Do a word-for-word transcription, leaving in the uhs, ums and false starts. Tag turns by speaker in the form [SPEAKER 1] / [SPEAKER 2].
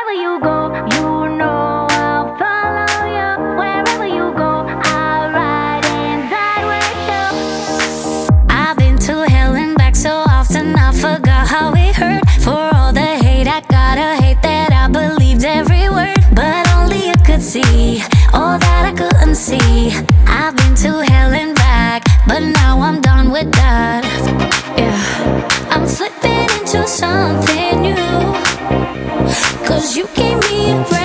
[SPEAKER 1] wherever you go, you know I'll follow you. Wherever you go, I'll ride and die with you. I've been to hell and back so often I forgot how it hurt. For all the hate, I gotta hate that I believed every word. But only you could see all that I couldn't see. I've been to hell and back, but now I'm done with that. Yeah, I'm slipping into something new, 'cause you gave me a breath.